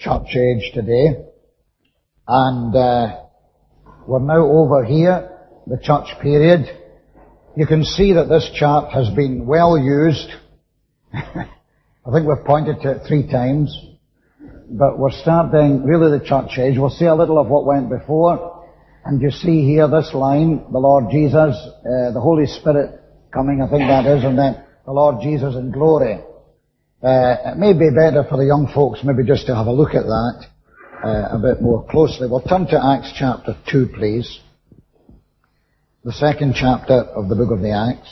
church age today. And we're now over here, the church period. You can see that this chart has been well used. I think we've pointed to it 3 times. But we're starting really the church age. We'll see a little of what went before. And you see here this line, the Lord Jesus, the Holy Spirit coming, I think that is, and then the Lord Jesus in glory. It may be better for the young folks maybe just to have a look at that a bit more closely. We'll turn to Acts chapter 2, please. The 2nd chapter of the book of the Acts.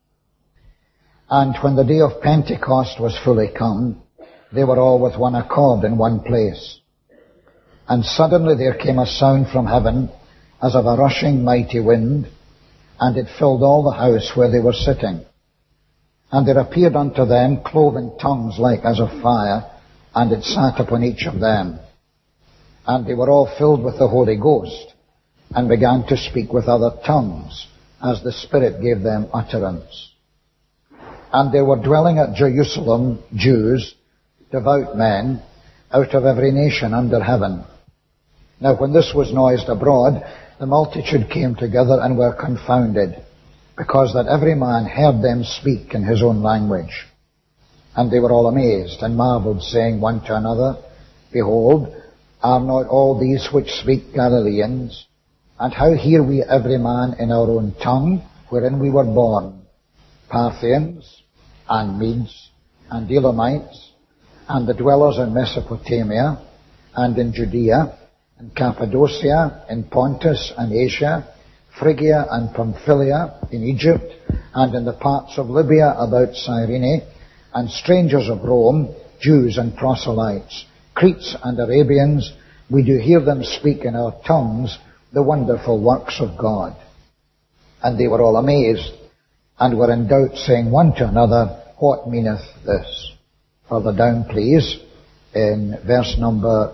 And when the day of Pentecost was fully come, they were all with one accord in one place. And suddenly there came a sound from heaven as of a rushing mighty wind, and it filled all the house where they were sitting. And there appeared unto them cloven tongues like as of fire, and it sat upon each of them. And they were all filled with the Holy Ghost, and began to speak with other tongues, as the Spirit gave them utterance. And there were dwelling at Jerusalem Jews, devout men, out of every nation under heaven. Now when this was noised abroad, the multitude came together and were confounded, because that every man heard them speak in his own language. And they were all amazed, and marveled, saying one to another, Behold, are not all these which speak Galileans? And how hear we every man in our own tongue, wherein we were born? Parthians, and Medes, and Elamites, and the dwellers in Mesopotamia, and in Judea, and Cappadocia, in Pontus and Asia, Phrygia and Pamphylia, in Egypt, and in the parts of Libya about Cyrene, and strangers of Rome, Jews and proselytes, Cretes and Arabians, we do hear them speak in our tongues the wonderful works of God. And they were all amazed, and were in doubt, saying one to another, What meaneth this? Further down, please, in verse number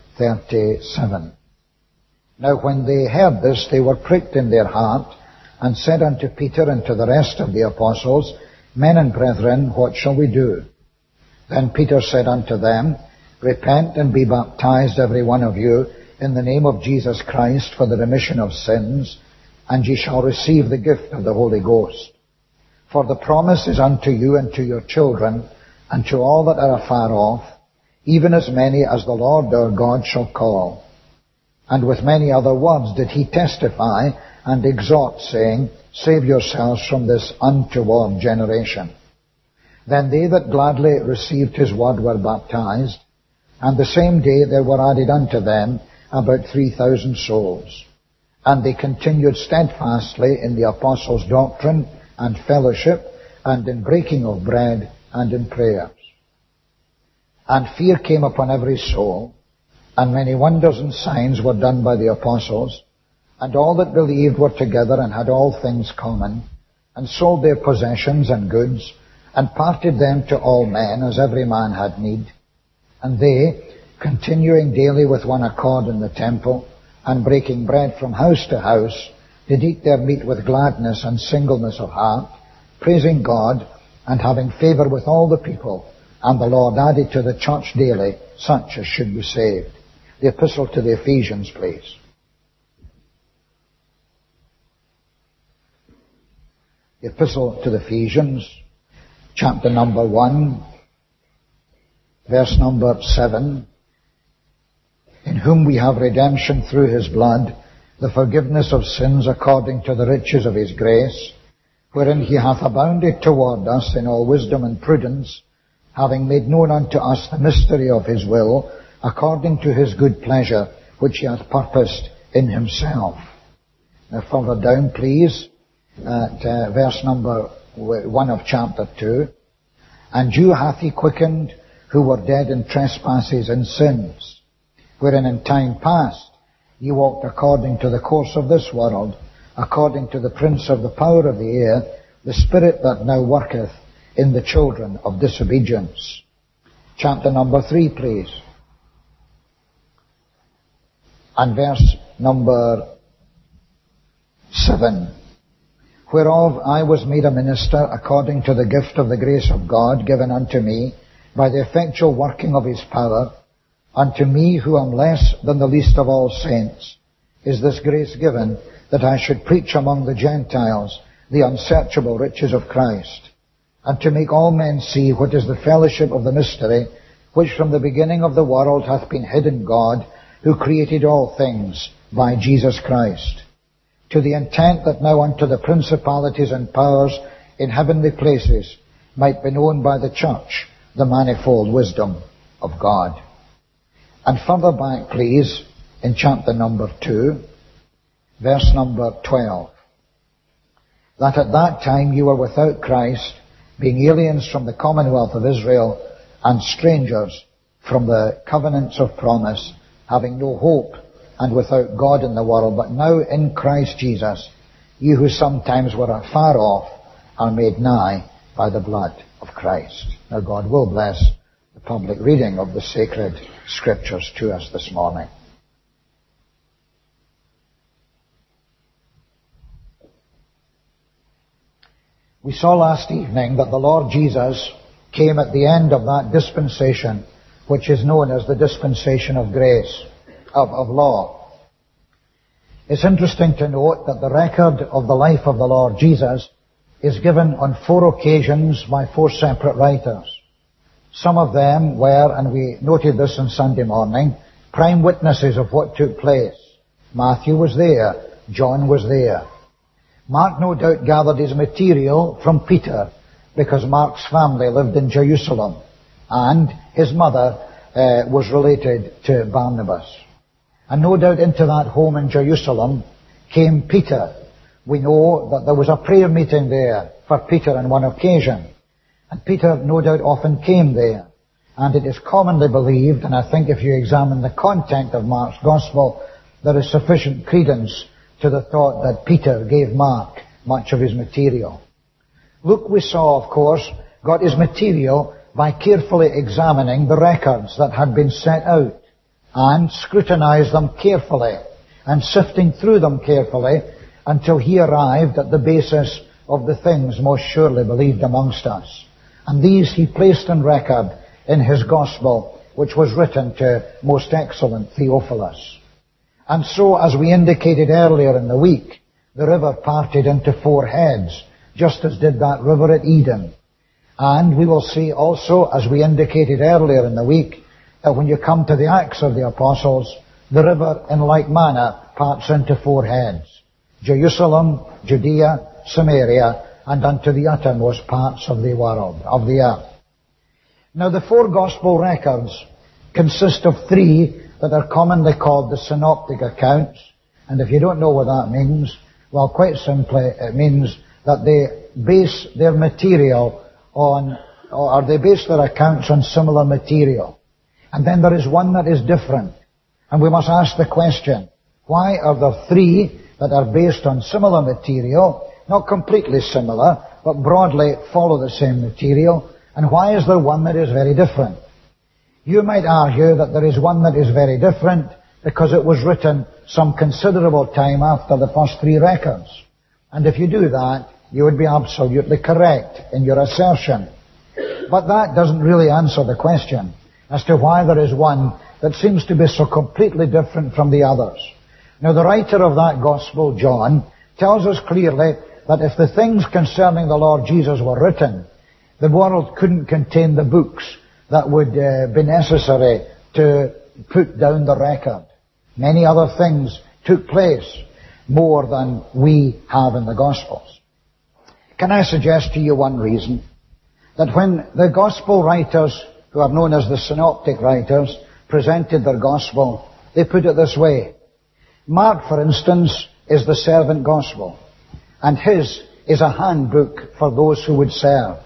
37. Now when they heard this, they were pricked in their heart, and said unto Peter and to the rest of the apostles, Men and brethren, what shall we do? Then Peter said unto them, Repent and be baptized every one of you in the name of Jesus Christ for the remission of sins, and ye shall receive the gift of the Holy Ghost. For the promise is unto you and to your children, and to all that are afar off, even as many as the Lord our God shall call. And with many other words did he testify and exhort, saying, Save yourselves from this untoward generation. Then they that gladly received his word were baptized, and the same day there were added unto them about 3,000 souls. And they continued steadfastly in the apostles' doctrine and fellowship, and in breaking of bread, and in prayers. And fear came upon every soul, and many wonders and signs were done by the apostles, and all that believed were together and had all things common, and sold their possessions and goods, and parted them to all men, as every man had need. And they, continuing daily with one accord in the temple, and breaking bread from house to house, did eat their meat with gladness and singleness of heart, praising God, and having favor with all the people. And the Lord added to the church daily such as should be saved. The epistle to the Ephesians, please. The epistle to the Ephesians, chapter number 1, verse number 7. In whom we have redemption through his blood, the forgiveness of sins according to the riches of his grace, wherein he hath abounded toward us in all wisdom and prudence, having made known unto us the mystery of his will, according to his good pleasure, which he hath purposed in himself. Now further down, please, at verse number 1 of chapter 2. And you hath he quickened, who were dead in trespasses and sins, wherein in time past ye walked according to the course of this world, according to the prince of the power of the air, the spirit that now worketh in the children of disobedience. Chapter number 3, please. And verse number 7. Whereof I was made a minister according to the gift of the grace of God given unto me by the effectual working of his power, unto me who am less than the least of all saints, is this grace given, that I should preach among the Gentiles the unsearchable riches of Christ, and to make all men see what is the fellowship of the mystery, which from the beginning of the world hath been hid in God, who created all things by Jesus Christ, to the intent that now unto the principalities and powers in heavenly places might be known by the church the manifold wisdom of God. And further back, please, in chapter number 2, verse number 12. That at that time you were without Christ, being aliens from the commonwealth of Israel, and strangers from the covenants of promise, having no hope, and without God in the world. But now in Christ Jesus, you who sometimes were afar off, are made nigh by the blood of Christ. Now God will bless the public reading of the sacred Scriptures to us this morning. We saw last evening that the Lord Jesus came at the end of that dispensation, which is known as the dispensation of grace, of law. It's interesting to note that the record of the life of the Lord Jesus is given on 4 occasions by 4 separate writers. Some of them were, and we noted this on Sunday morning, prime witnesses of what took place. Matthew was there. John was there. Mark no doubt gathered his material from Peter, because Mark's family lived in Jerusalem, and his mother was related to Barnabas. And no doubt into that home in Jerusalem came Peter. We know that there was a prayer meeting there for Peter on one occasion. And Peter no doubt often came there. And it is commonly believed, and I think if you examine the content of Mark's Gospel, there is sufficient credence to the thought that Peter gave Mark much of his material. Luke, we saw, of course, got his material by carefully examining the records that had been set out, and scrutinized them carefully, and sifting through them carefully, until he arrived at the basis of the things most surely believed amongst us. And these he placed on record in his Gospel, which was written to most excellent Theophilus. And so, as we indicated earlier in the week, the river parted into 4 heads, just as did that river at Eden. And we will see also, as we indicated earlier in the week, that when you come to the Acts of the Apostles, the river in like manner parts into 4 heads. Jerusalem, Judea, Samaria, and unto the uttermost parts of the world, of the earth. Now the 4 Gospel records consist of 3 that are commonly called the synoptic accounts. And if you don't know what that means, well, quite simply, it means that they base their material on, or they base their accounts on similar material. And then there is one that is different. And we must ask the question, why are there 3 that are based on similar material, not completely similar, but broadly follow the same material, and why is there one that is very different? You might argue that there is one that is very different because it was written some considerable time after the first 3 records. And if you do that, you would be absolutely correct in your assertion. But that doesn't really answer the question as to why there is one that seems to be so completely different from the others. Now, the writer of that Gospel, John, tells us clearly that if the things concerning the Lord Jesus were written, the world couldn't contain the books that would be necessary to put down the record. Many other things took place more than we have in the Gospels. Can I suggest to you one reason? That when the Gospel writers, who are known as the synoptic writers, presented their Gospel, they put it this way. Mark, for instance, is the servant Gospel, and his is a handbook for those who would serve.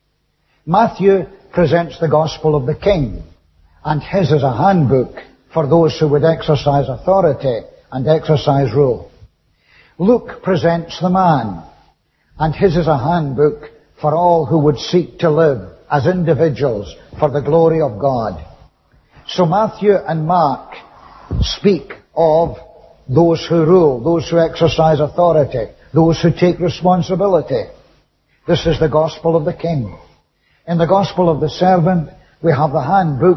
Matthew presents the Gospel of the King, and his is a handbook for those who would exercise authority and exercise rule. Luke presents the man, and his is a handbook for all who would seek to live as individuals for the glory of God. So Matthew and Mark speak of those who rule, those who exercise authority, those who take responsibility. This is the Gospel of the King. In the Gospel of the servant, we have the handbook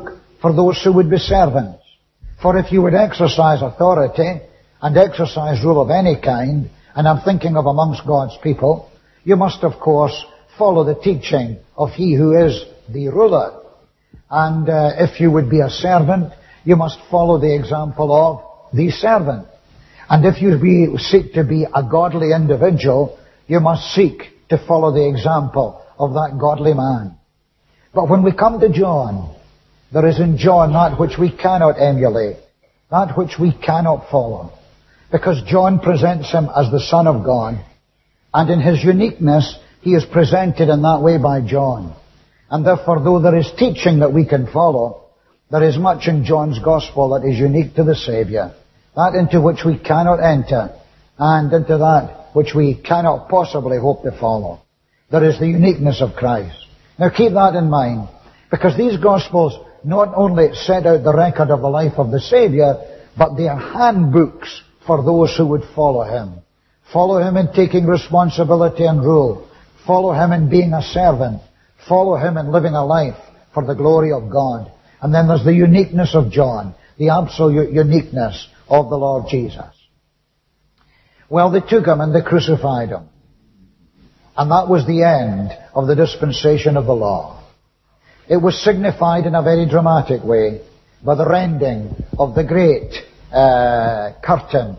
for those who would be servants. For if you would exercise authority and exercise rule of any kind, and I'm thinking of amongst God's people, you must of course follow the teaching of He who is the ruler. And if you would be a servant, you must follow the example of the servant. And if you seek to be a godly individual, you must seek to follow the example of that godly man. But when we come to John, there is in John that which we cannot emulate, that which we cannot follow. Because John presents him as the Son of God, and in his uniqueness, he is presented in that way by John. And therefore, though there is teaching that we can follow, there is much in John's Gospel that is unique to the Saviour, that into which we cannot enter, and into that which we cannot possibly hope to follow. There is the uniqueness of Christ. Now keep that in mind, because these Gospels not only set out the record of the life of the Saviour, but they are handbooks for those who would follow Him. Follow Him in taking responsibility and rule. Follow Him in being a servant. Follow Him in living a life for the glory of God. And then there's the uniqueness of John, the absolute uniqueness of the Lord Jesus. Well, they took Him and they crucified Him. And that was the end of the dispensation of the law. It was signified in a very dramatic way by the rending of the great curtain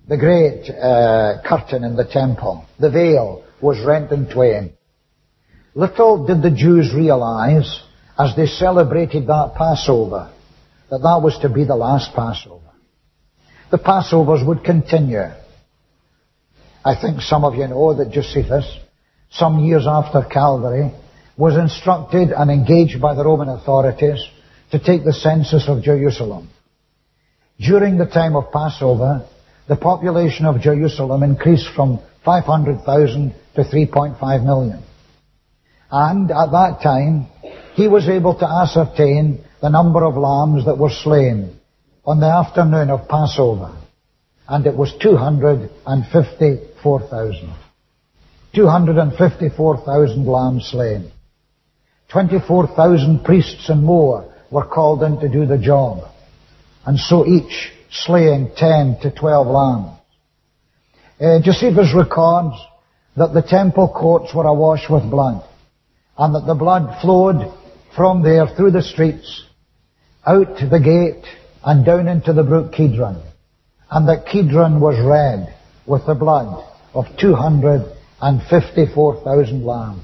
in the temple. The veil was rent in twain. Little did the Jews realize, as they celebrated that Passover, that that was to be the last Passover. The Passovers would continue. I think some of you know that Josephus, some years after Calvary, was instructed and engaged by the Roman authorities to take the census of Jerusalem. During the time of Passover, the population of Jerusalem increased from 500,000 to 3.5 million. And at that time, he was able to ascertain the number of lambs that were slain on the afternoon of Passover. And it was 254,000. 254,000 lambs slain. 24,000 priests and more were called in to do the job. And so each slaying 10 to 12 lambs. Josephus records that the temple courts were awash with blood, and that the blood flowed from there through the streets, out the gate, and down into the brook Kidron, and that Kidron was red with the blood of 254,000 lambs.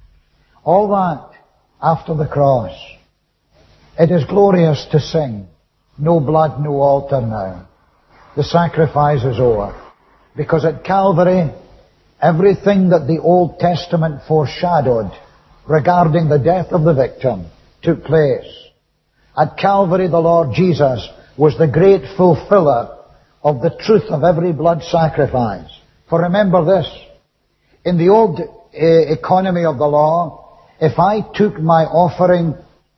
All that after the cross. It is glorious to sing, no blood, no altar now. The sacrifice is over. Because at Calvary, everything that the Old Testament foreshadowed regarding the death of the victim took place. At Calvary, the Lord Jesus was the great fulfiller of the truth of every blood sacrifice. For remember this, in the old economy of the law, if I took my offering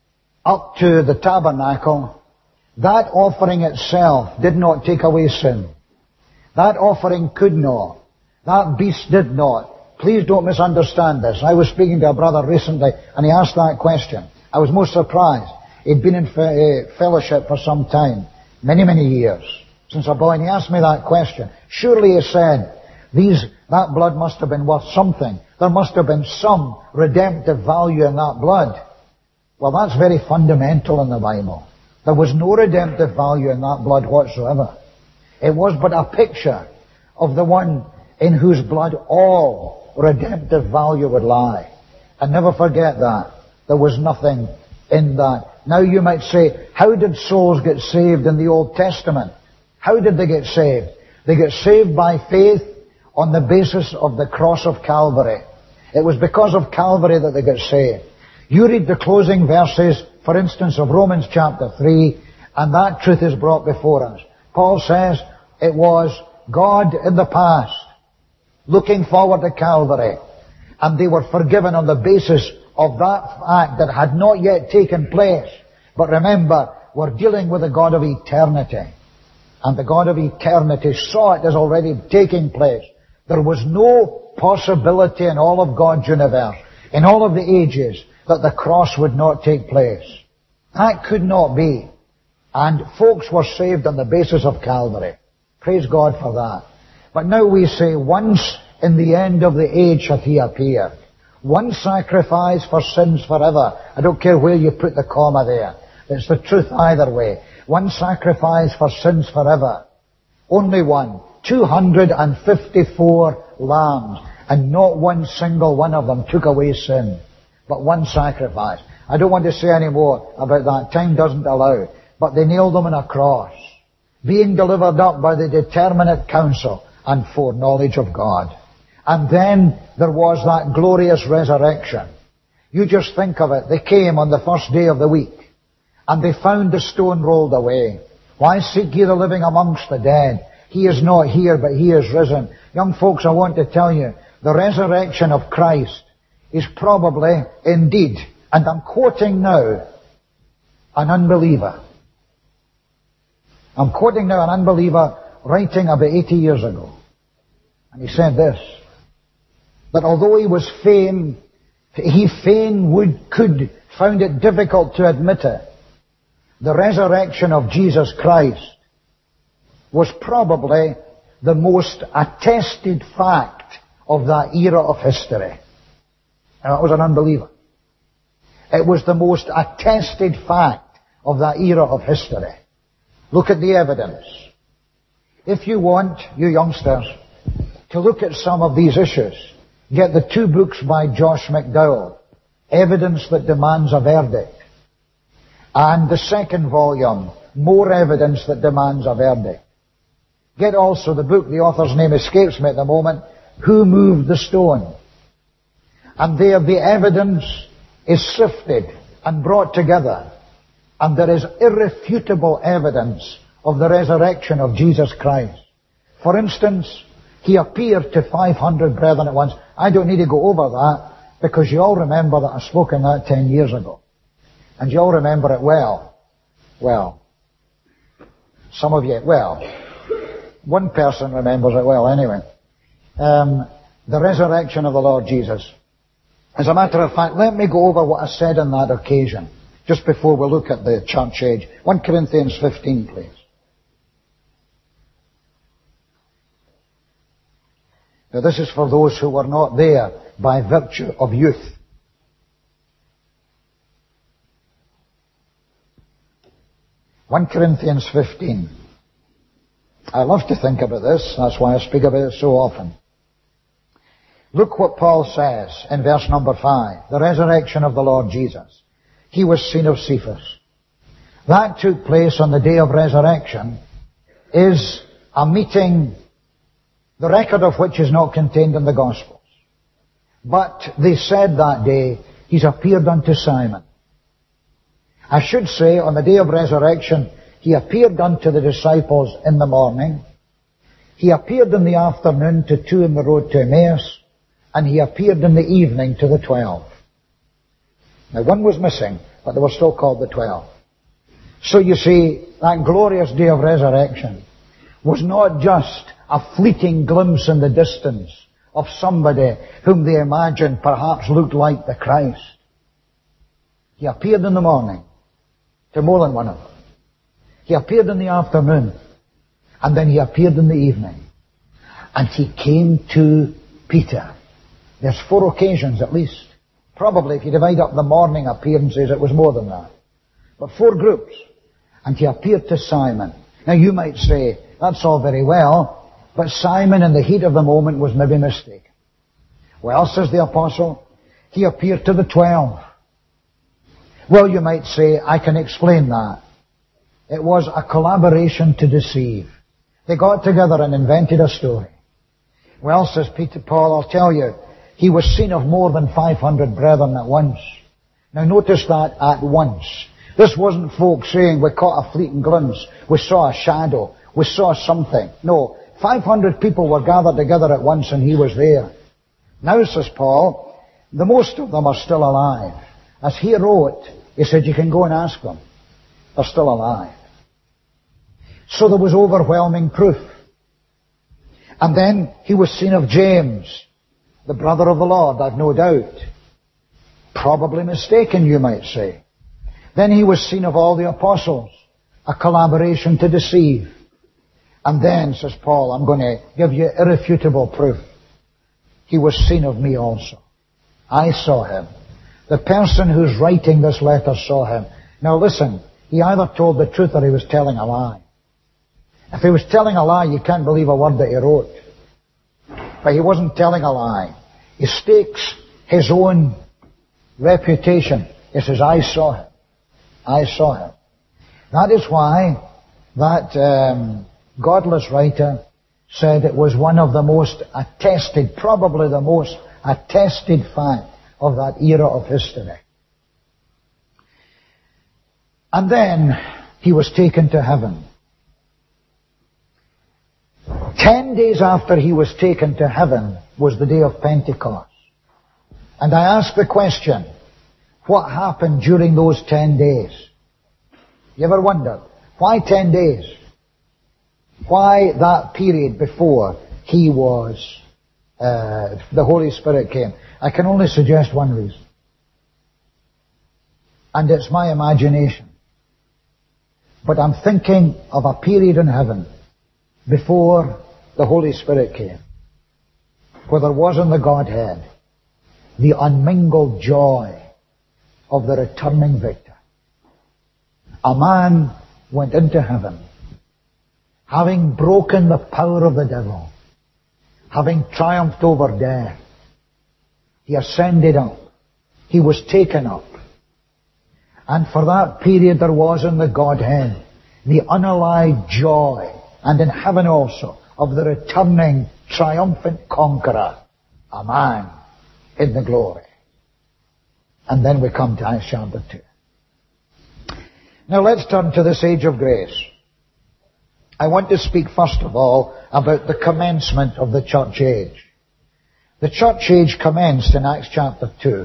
up to the tabernacle, that offering itself did not take away sin. That offering could not. That beast did not. Please don't misunderstand this. I was speaking to a brother recently and he asked that question. I was most surprised. He'd been in fellowship for some time, many, many years, since a boy, and he asked me that question. Surely, he said, that blood must have been worth something. There must have been some redemptive value in that blood. Well, that's very fundamental in the Bible. There was no redemptive value in that blood whatsoever. It was but a picture of the one in whose blood all redemptive value would lie. And never forget that. There was nothing in that. Now you might say, how did souls get saved in the Old Testament? How did they get saved? They get saved by faith on the basis of the cross of Calvary. It was because of Calvary that they got saved. You read the closing verses, for instance, of Romans chapter 3, and that truth is brought before us. Paul says it was God in the past, looking forward to Calvary, and they were forgiven on the basis of that fact that had not yet taken place. But remember, we're dealing with the God of eternity. And the God of eternity saw it as already taking place. There was no possibility in all of God's universe, in all of the ages, that the cross would not take place. That could not be. And folks were saved on the basis of Calvary. Praise God for that. But now we say, once in the end of the age hath he appeared. One sacrifice for sins forever. I don't care where you put the comma there. It's the truth either way. One sacrifice for sins forever. Only one. 254 lambs. And not one single one of them took away sin. But one sacrifice. I don't want to say any more about that. Time doesn't allow. But they nailed them on a cross. Being delivered up by the determinate counsel and foreknowledge of God. And then there was that glorious resurrection. You just think of it. They came on the first day of the week. And they found the stone rolled away. Why seek ye the living amongst the dead? He is not here, but he is risen. Young folks, I want to tell you, the resurrection of Christ is probably, indeed, and I'm quoting now, an unbeliever. I'm quoting now an unbeliever writing about 80 years ago. And he said this, that although he found it difficult to admit it, the resurrection of Jesus Christ was probably the most attested fact of that era of history. And that was an unbeliever. It was the most attested fact of that era of history. Look at the evidence. If you want, you youngsters, to look at some of these issues, get the 2 books by Josh McDowell, Evidence That Demands a Verdict, and the 2nd volume, More Evidence That Demands a Verdict. Get also the book, the author's name escapes me at the moment, Who Moved the Stone? And there the evidence is sifted and brought together. And there is irrefutable evidence of the resurrection of Jesus Christ. For instance, he appeared to 500 brethren at once. I don't need to go over that because you all remember that I spoke in that 10 years ago. And you all remember it well. Well, some of you, one person remembers it well anyway. The resurrection of the Lord Jesus. As a matter of fact, let me go over what I said on that occasion, just before we look at the church age. 1 Corinthians 15, please. Now this is for those who were not there by virtue of youth. (1 Corinthians 15). I love to think about this. That's why I speak about it so often. Look what Paul says in verse number 5. The resurrection of the Lord Jesus. He was seen of Cephas. That took place on the day of resurrection, is a meeting, the record of which is not contained in the Gospels. But they said that day, he's appeared unto Simon. I should say, on the day of resurrection, he appeared unto the disciples in the morning. He appeared in the afternoon to 2 in the road to Emmaus. And he appeared in the evening to the 12. Now one was missing, but they were still called the 12. So you see, that glorious day of resurrection was not just a fleeting glimpse in the distance of somebody whom they imagined perhaps looked like the Christ. He appeared in the morning to more than one of them. He appeared in the afternoon, and then he appeared in the evening. And he came to Peter. There's 4 occasions at least. Probably if you divide up the morning appearances, it was more than that. But 4 groups. And he appeared to Simon. Now you might say, that's all very well, but Simon in the heat of the moment was maybe mistaken. Well, says the apostle, he appeared to the 12. Well, you might say, I can explain that. It was a collaboration to deceive. They got together and invented a story. Well, says Paul, I'll tell you, he was seen of more than 500 brethren at once. Now notice that at once. This wasn't folks saying we caught a fleeting glimpse, we saw a shadow, we saw something. No, 500 people were gathered together at once and he was there. Now, says Paul, the most of them are still alive. As he wrote, he said you can go and ask them. They're still alive. So there was overwhelming proof. And then he was seen of James, the brother of the Lord, I've no doubt. Probably mistaken, you might say. Then he was seen of all the apostles, a collaboration to deceive. And then, says Paul, I'm going to give you irrefutable proof. He was seen of me also. I saw him. The person who's writing this letter saw him. Now listen, he either told the truth or he was telling a lie. If he was telling a lie, you can't believe a word that he wrote. But he wasn't telling a lie. He stakes his own reputation. He says, I saw him. I saw him. That is why that godless writer said it was one of the most attested, probably the most attested fact of that era of history. And then he was taken to heaven. 10 days after he was taken to heaven was the day of Pentecost. And I asked the question, what happened during those 10 days? You ever wondered? Why 10 days? Why that period before he was, the Holy Spirit came? I can only suggest one reason. And it's my imagination. But I'm thinking of a period in heaven before the Holy Spirit came, where there was in the Godhead the unmingled joy of the returning victor. A man went into heaven, having broken the power of the devil, having triumphed over death. He ascended up. He was taken up. And for that period there was in the Godhead the unallied joy, and in heaven also, of the returning triumphant conqueror, a man in the glory. And then we come to Acts chapter 2. Now let's turn to this age of grace. I want to speak first of all about the commencement of the church age. The church age commenced in Acts chapter 2.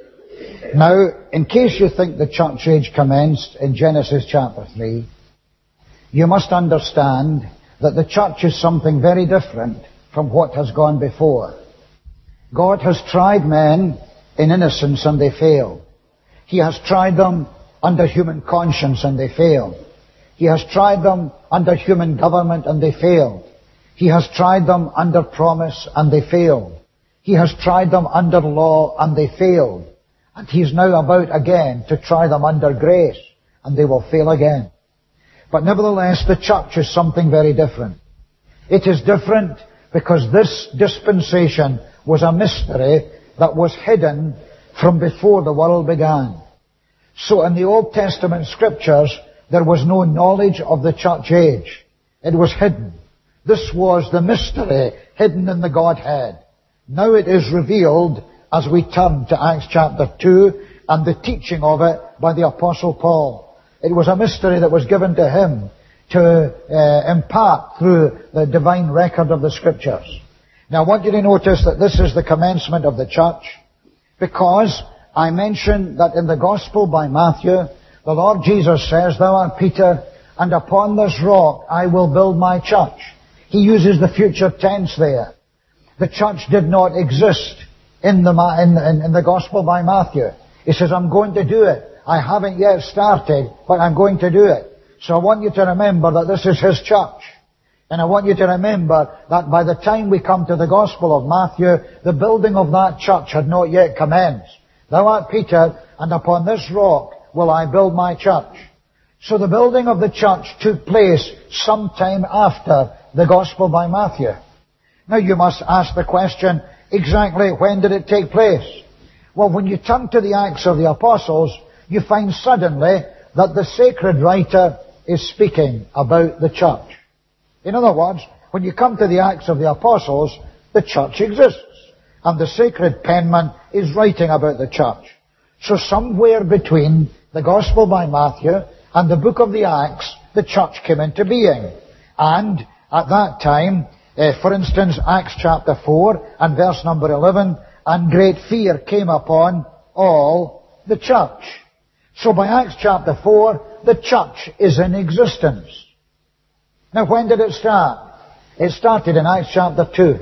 Now, in case you think the church age commenced in Genesis chapter 3, you must understand that the church is something very different from what has gone before. God has tried men in innocence and they failed. He has tried them under human conscience and they failed. He has tried them under human government and they failed. He has tried them under promise and they failed. He has tried them under law and they failed. And He's now about again to try them under grace, and they will fail again. But nevertheless, the church is something very different. It is different because this dispensation was a mystery that was hidden from before the world began. So in the Old Testament scriptures, there was no knowledge of the church age. It was hidden. This was the mystery hidden in the Godhead. Now it is revealed as we turn to Acts chapter 2 and the teaching of it by the Apostle Paul. It was a mystery that was given to him to impart through the divine record of the Scriptures. Now I want you to notice that this is the commencement of the church, because I mentioned that in the Gospel by Matthew, the Lord Jesus says, "Thou art Peter, and upon this rock I will build my church." He uses the future tense there. The church did not exist in the Gospel by Matthew. He says, "I'm going to do it. I haven't yet started, but I'm going to do it." So I want you to remember that this is His church. And I want you to remember that by the time we come to the Gospel of Matthew, the building of that church had not yet commenced. "Thou art Peter, and upon this rock will I build my church." So the building of the church took place sometime after the Gospel by Matthew. Now you must ask the question, exactly when did it take place? Well, when you turn to the Acts of the Apostles, you find suddenly that the sacred writer is speaking about the church. In other words, when you come to the Acts of the Apostles, the church exists. And the sacred penman is writing about the church. So somewhere between the Gospel by Matthew and the book of the Acts, the church came into being. And at that time, for instance, Acts chapter 4 and verse number 11, "And great fear came upon all the church." So by Acts chapter 4, the church is in existence. Now when did it start? It started in Acts chapter 2.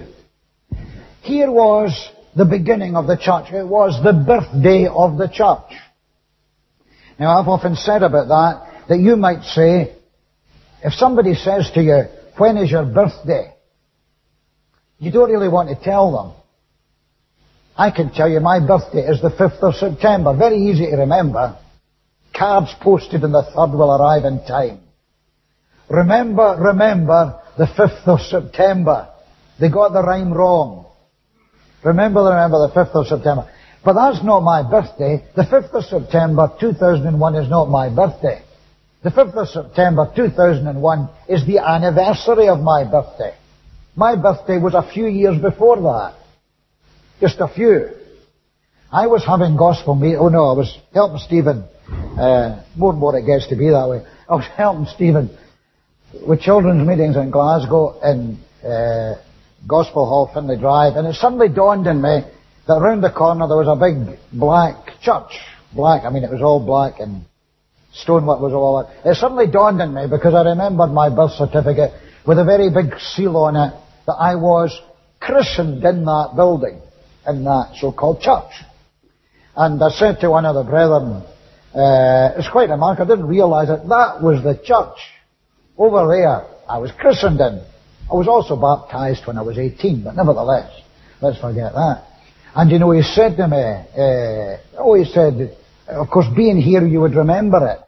Here was the beginning of the church. It was the birthday of the church. Now, I've often said about that you might say, if somebody says to you, when is your birthday? You don't really want to tell them. I can tell you my birthday is the 5th of September. Very easy to remember. Cards posted on the 3rd will arrive in time. Remember the 5th of September. They got the rhyme wrong. Remember the 5th of September. But that's not my birthday. The 5th of September 2001 is not my birthday. The 5th of September 2001 is the anniversary of my birthday. My birthday was a few years before that. Just a few. I was having gospel meeting. I was helping Stephen. More and more it gets to be that way. I was helping Stephen with children's meetings in Glasgow in Gospel Hall, Finlay Drive, and it suddenly dawned on me that around the corner there was a big black church. Black, it was all black and stonework was all that. It suddenly dawned on me because I remembered my birth certificate with a very big seal on it that I was christened in that building, in that so-called church. And I said to one of the brethren, it's quite remarkable, I didn't realise it, that was the church. Over there, I was christened in. I was also baptised when I was 18, but nevertheless, let's forget that. And he said to me, he said, of course, being here you would remember it.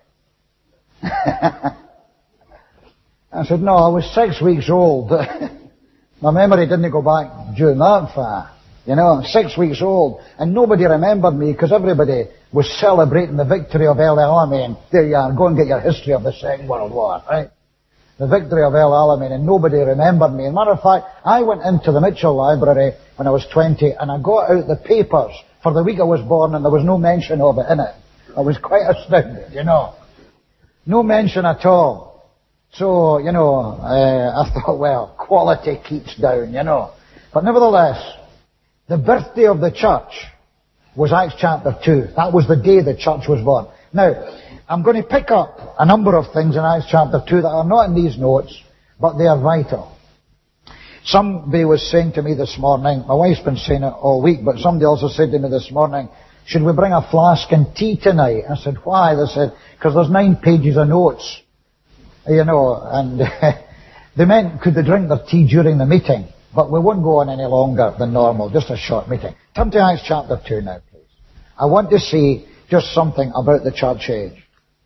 I said, no, I was 6 weeks old. My memory didn't go back during that far. 6 weeks old. And nobody remembered me because everybody was celebrating the victory of El Alamein. There you are, go and get your history of the Second World War, right? The victory of El Alamein, and nobody remembered me. As a matter of fact, I went into the Mitchell Library when I was 20 and I got out the papers for the week I was born and there was no mention of it in it. I was quite astounded, No mention at all. So, I thought, well, quality keeps down, But nevertheless, the birthday of the church was Acts chapter 2. That was the day the church was born. Now, I'm going to pick up a number of things in Acts chapter 2 that are not in these notes, but they are vital. Somebody was saying to me this morning, my wife's been saying it all week, but somebody also said to me this morning, should we bring a flask and tea tonight? I said, why? They said, because there's 9 pages of notes. And they meant, could they drink their tea during the meeting? But we won't go on any longer than normal, just a short meeting. Come to Acts chapter 2 now, please. I want to see just something about the church age.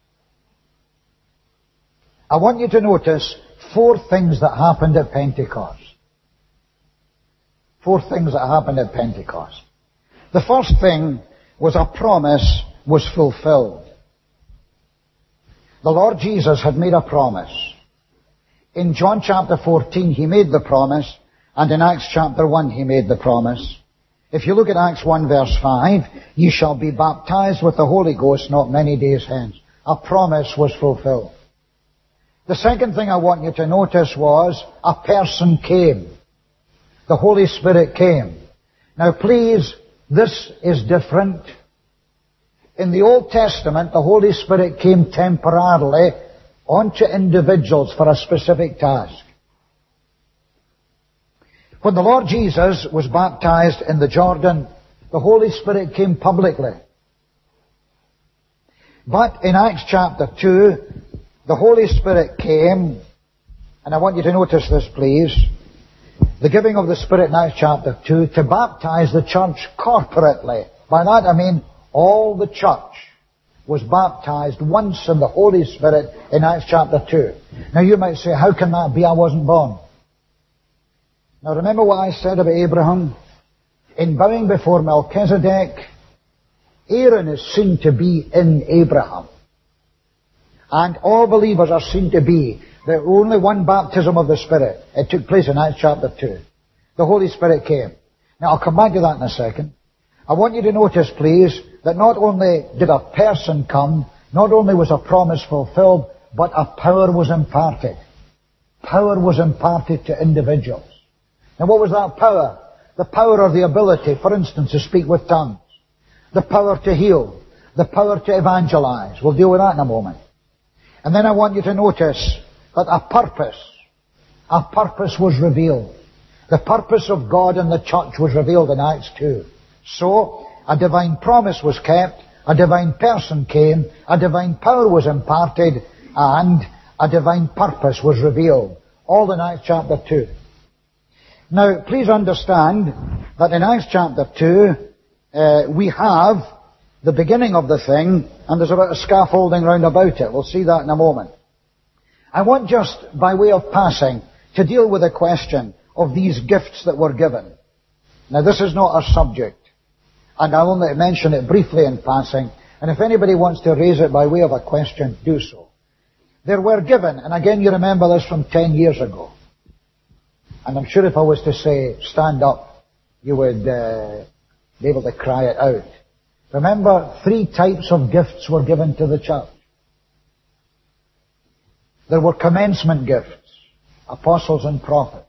I want you to notice 4 things that happened at Pentecost. 4 things that happened at Pentecost. The first thing was a promise was fulfilled. The Lord Jesus had made a promise. In John chapter 14, He made the promise, and in Acts chapter 1, He made the promise. If you look at Acts 1 verse 5, ye shall be baptized with the Holy Ghost not many days hence. A promise was fulfilled. The second thing I want you to notice was a person came. The Holy Spirit came. Now please, this is different. In the Old Testament, the Holy Spirit came temporarily onto individuals for a specific task. When the Lord Jesus was baptized in the Jordan, the Holy Spirit came publicly. But in Acts chapter 2, the Holy Spirit came, and I want you to notice this please, the giving of the Spirit in Acts chapter 2 to baptize the church corporately. By that I mean all the church was baptized once in the Holy Spirit in Acts chapter 2. Now you might say, how can that be? I wasn't born. Now remember what I said about Abraham? In bowing before Melchizedek, Aaron is seen to be in Abraham. And all believers are seen to be the only one baptism of the Spirit. It took place in Acts chapter 2. The Holy Spirit came. Now I'll come back to that in a second. I want you to notice, please, that not only did a person come, not only was a promise fulfilled, but a power was imparted. Power was imparted to individuals. Now what was that power? The power or the ability, for instance, to speak with tongues. The power to heal. The power to evangelize. We'll deal with that in a moment. And then I want you to notice that a purpose was revealed. The purpose of God in the church was revealed in Acts 2. So, a divine promise was kept, a divine person came, a divine power was imparted, and a divine purpose was revealed. All in Acts chapter 2. Now, please understand that in Acts chapter 2, we have the beginning of the thing, and there's about a scaffolding round about it. We'll see that in a moment. I want just, by way of passing, to deal with the question of these gifts that were given. Now, this is not our subject, and I'll only mention it briefly in passing, and if anybody wants to raise it by way of a question, do so. There were given, and again you remember this from 10 years ago, and I'm sure if I was to say, stand up, you would be able to cry it out. Remember, 3 types of gifts were given to the church. There were commencement gifts, apostles and prophets.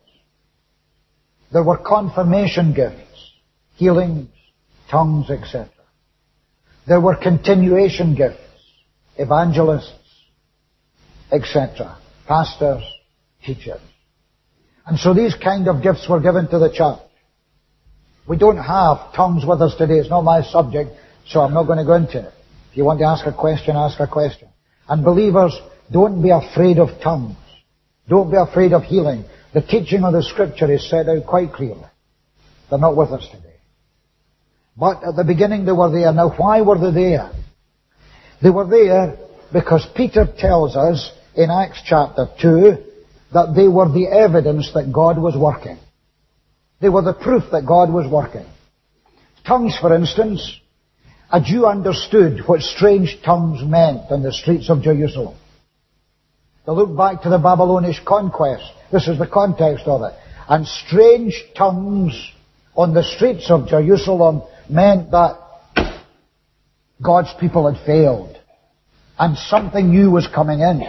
There were confirmation gifts, healings, tongues, etc. There were continuation gifts, evangelists, etc. Pastors, teachers. And so these kind of gifts were given to the church. We don't have tongues with us today. It's not my subject, so I'm not going to go into it. If you want to ask a question, ask a question. And believers, don't be afraid of tongues. Don't be afraid of healing. The teaching of the Scripture is set out quite clearly. They're not with us today. But at the beginning they were there. Now why were they there? They were there because Peter tells us in Acts chapter 2 that they were the evidence that God was working. They were the proof that God was working. Tongues, for instance, a Jew understood what strange tongues meant in the streets of Jerusalem. They look back to the Babylonish conquest. This is the context of it. And strange tongues on the streets of Jerusalem meant that God's people had failed. And something new was coming in.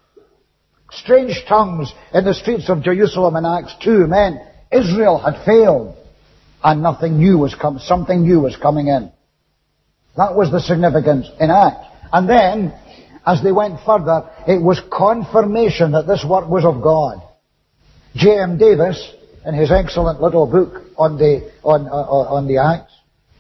Strange tongues in the streets of Jerusalem in Acts 2 meant Israel had failed. And something new was coming in. That was the significance in Acts. And then, as they went further, it was confirmation that this work was of God. J.M. Davis, in his excellent little book on the Acts,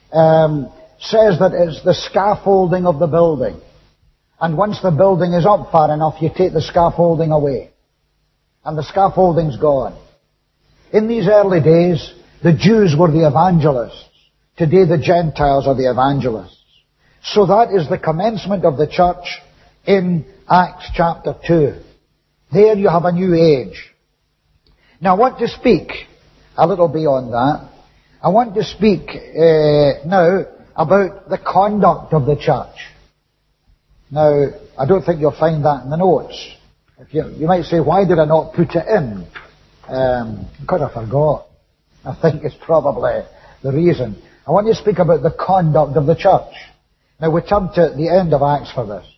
says that it's the scaffolding of the building. And once the building is up far enough, you take the scaffolding away. And the scaffolding's gone. In these early days, the Jews were the evangelists. Today the Gentiles are the evangelists. So that is the commencement of the church in Acts chapter 2. There you have a new age. Now I want to speak a little beyond that. I want to speak now about the conduct of the church. Now, I don't think you'll find that in the notes. You might say, why did I not put it in? Because I forgot. I think it's probably the reason. I want to speak about the conduct of the church. Now we come to the end of Acts for this.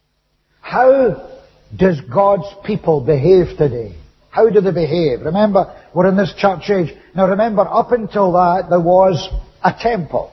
How does God's people behave today? How do they behave? Remember, we're in this church age. Now remember, up until that, there was a temple.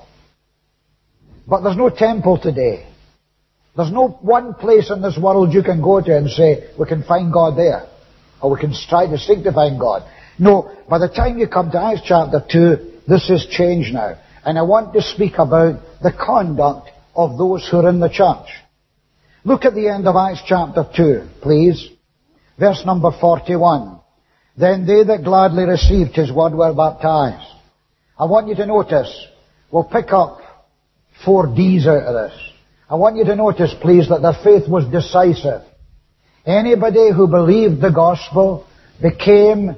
But there's no temple today. There's no one place in this world you can go to and say, we can find God there. Or we can try to seek to find God. No, by the time you come to Acts chapter 2, this has changed now. And I want to speak about the conduct of those who are in the church. Look at the end of Acts chapter 2, please. Verse number 41. Then they that gladly received his word were baptized. I want you to notice, we'll pick up 4 D's out of this. I want you to notice, please, that their faith was decisive. Anybody who believed the gospel became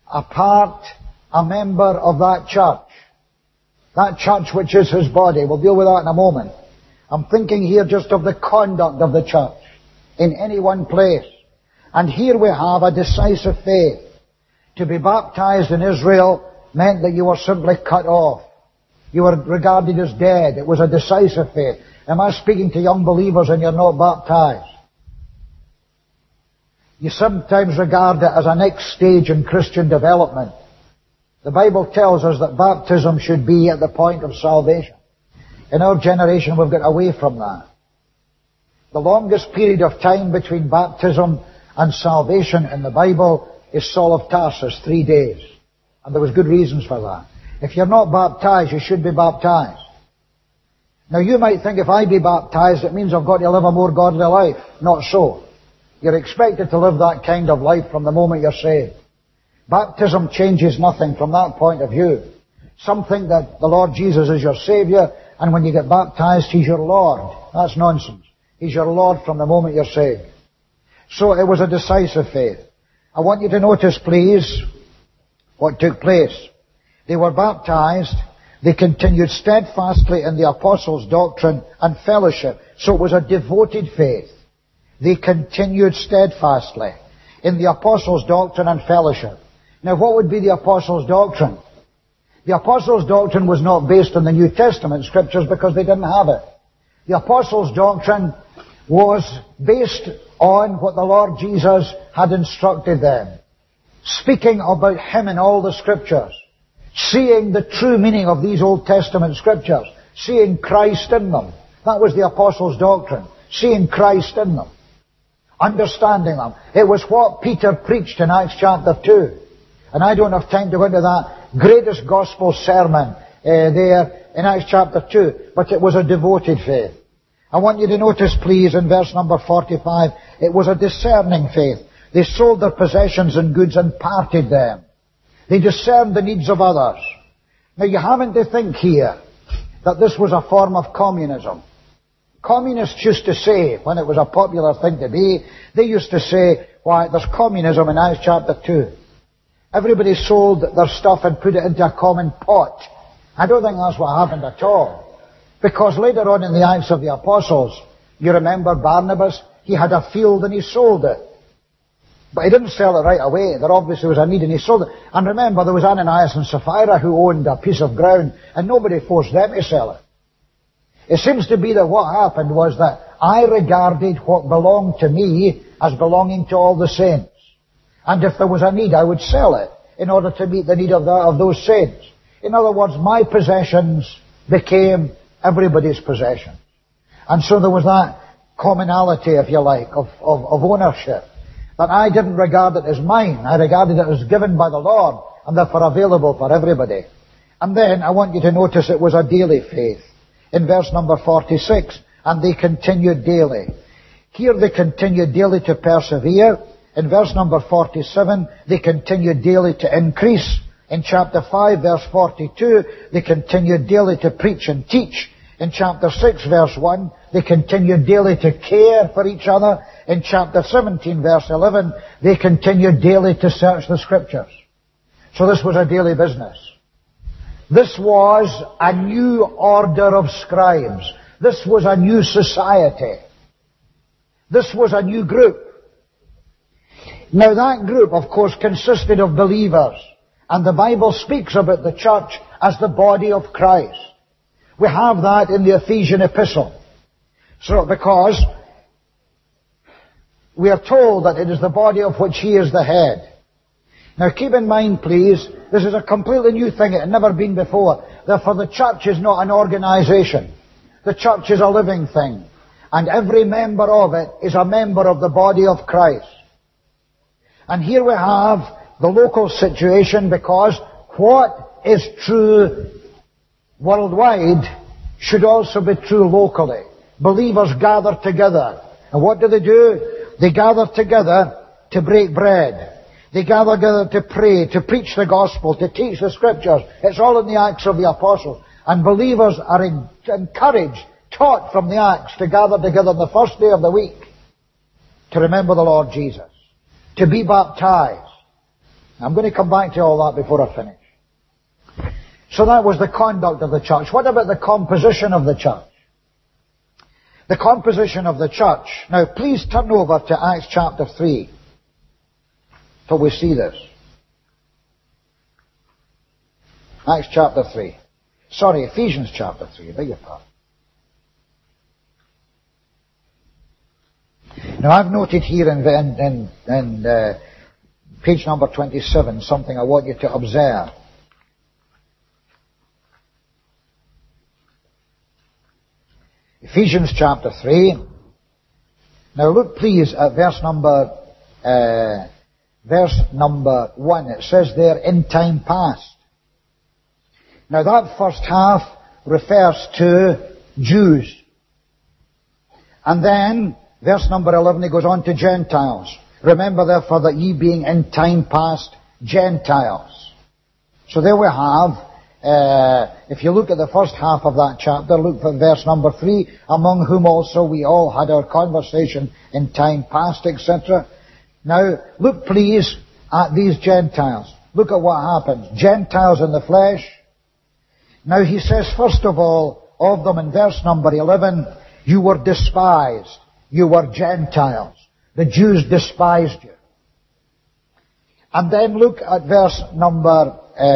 a member of that church. That church which is his body. We'll deal with that in a moment. I'm thinking here just of the conduct of the church in any one place. And here we have a decisive faith. To be baptized in Israel meant that you were simply cut off. You were regarded as dead. It was a decisive faith. Am I speaking to young believers and you're not baptized? You sometimes regard it as a next stage in Christian development. The Bible tells us that baptism should be at the point of salvation. In our generation we've got away from that. The longest period of time between baptism and salvation in the Bible is Saul of Tarsus, 3 days. And there was good reasons for that. If you're not baptized, you should be baptized. Now you might think if I be baptized, it means I've got to live a more godly life. Not so. You're expected to live that kind of life from the moment you're saved. Baptism changes nothing from that point of view. Something that the Lord Jesus is your Saviour, and when you get baptized, He's your Lord. That's nonsense. He's your Lord from the moment you're saved. So it was a decisive faith. I want you to notice, please, what took place. They were baptized. They continued steadfastly in the apostles' doctrine and fellowship. So it was a devoted faith. They continued steadfastly in the apostles' doctrine and fellowship. Now what would be the apostles' doctrine? The apostles' doctrine was not based on the New Testament scriptures because they didn't have it. The apostles' doctrine was based on what the Lord Jesus had instructed them. Speaking about Him in all the scriptures. Seeing the true meaning of these Old Testament scriptures. Seeing Christ in them. That was the apostles' doctrine. Seeing Christ in them. Understanding them. It was what Peter preached in Acts chapter 2. And I don't have time to go into that greatest gospel sermon there in Acts chapter 2. But it was a devoted faith. I want you to notice, please, in verse number 45, it was a discerning faith. They sold their possessions and goods and parted them. They discerned the needs of others. Now you haven't to think here that this was a form of communism. Communists used to say, when it was a popular thing to be, they used to say, why, there's communism in Acts chapter 2. Everybody sold their stuff and put it into a common pot. I don't think that's what happened at all. Because later on in the Acts of the Apostles, you remember Barnabas, he had a field and he sold it. But he didn't sell it right away. There obviously was a need and he sold it. And remember, there was Ananias and Sapphira who owned a piece of ground and nobody forced them to sell it. It seems to be that what happened was that I regarded what belonged to me as belonging to all the saints. And if there was a need, I would sell it in order to meet the need of those saints. In other words, my possessions became everybody's possession. And so there was that commonality, if you like, of ownership. That I didn't regard it as mine. I regarded it as given by the Lord and therefore available for everybody. And then I want you to notice it was a daily faith. In verse number 46, and they continued daily. Here they continued daily to persevere. In verse number 47, they continued daily to increase. In chapter 5, verse 42, they continued daily to preach and teach. In chapter 6, verse 1, they continued daily to care for each other. In chapter 17, verse 11, they continued daily to search the scriptures. So this was a daily business. This was a new order of scribes. This was a new society. This was a new group. Now that group, of course, consisted of believers. And the Bible speaks about the church as the body of Christ. We have that in the Ephesian epistle. So, because we are told that it is the body of which He is the head. Now keep in mind, please, this is a completely new thing. It had never been before. Therefore, the church is not an organization. The church is a living thing. And every member of it is a member of the body of Christ. And here we have the local situation, because what is true worldwide should also be true locally. Believers gather together. And what do? They gather together to break bread. They gather together to pray, to preach the gospel, to teach the scriptures. It's all in the Acts of the Apostles. And believers are encouraged, taught from the Acts, to gather together on the first day of the week to remember the Lord Jesus, to be baptized. I'm going to come back to all that before I finish. So that was the conduct of the church. What about the composition of the church? The composition of the church. Now please turn over to Acts chapter 3 till we see this. Acts chapter 3. Sorry, Ephesians chapter 3. I beg your pardon. Now I've noted here in page number 27 something I want you to observe. Ephesians chapter 3. Now look please at verse number 1. It says there, in time past. Now that first half refers to Jews. And then, verse number 11, he goes on to Gentiles. Remember therefore that ye being in time past Gentiles. So there we have, if you look at the first half of that chapter, look at verse number 3, among whom also we all had our conversation in time past, etc. Now, look please at these Gentiles. Look at what happens. Gentiles in the flesh. Now he says, first of all, of them in verse number 11, you were despised. You were Gentiles. The Jews despised you. And then look at verse number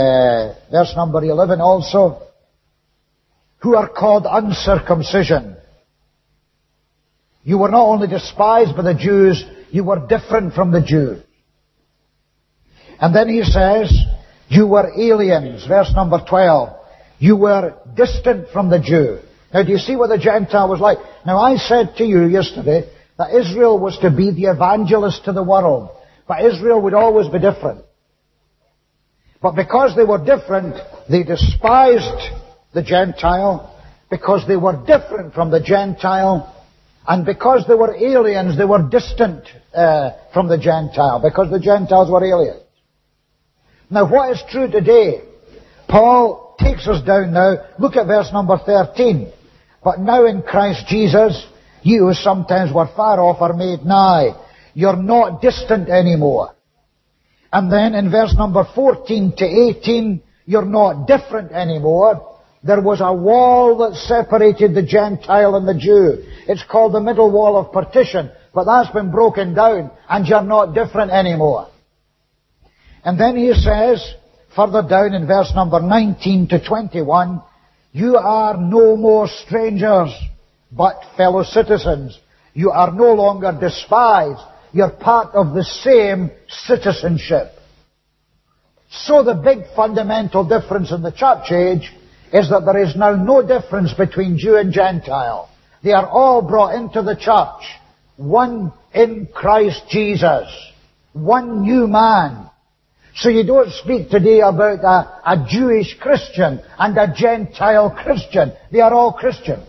11 also, who are called uncircumcision. You were not only despised by the Jews, you were different from the Jews. And then he says, you were aliens, verse number 12. You were distant from the Jew. Now do you see what the Gentile was like? Now I said to you yesterday that Israel was to be the evangelist to the world. But Israel would always be different. But because they were different, they despised the Gentile, because they were different from the Gentile, and because they were aliens, they were distant from the Gentile, because the Gentiles were aliens. Now what is true today? Paul takes us down now. Look at verse number 13. But now in Christ Jesus, ye who sometimes were far off are made nigh. You're not distant anymore. And then in verse number 14 to 18, you're not different anymore. There was a wall that separated the Gentile and the Jew. It's called the middle wall of partition. But that's been broken down, and you're not different anymore. And then he says, further down in verse number 19 to 21, you are no more strangers, but fellow citizens. You are no longer despised. You're part of the same citizenship. So the big fundamental difference in the church age is that there is now no difference between Jew and Gentile. They are all brought into the church. One in Christ Jesus. One new man. So you don't speak today about a Jewish Christian and a Gentile Christian. They are all Christians.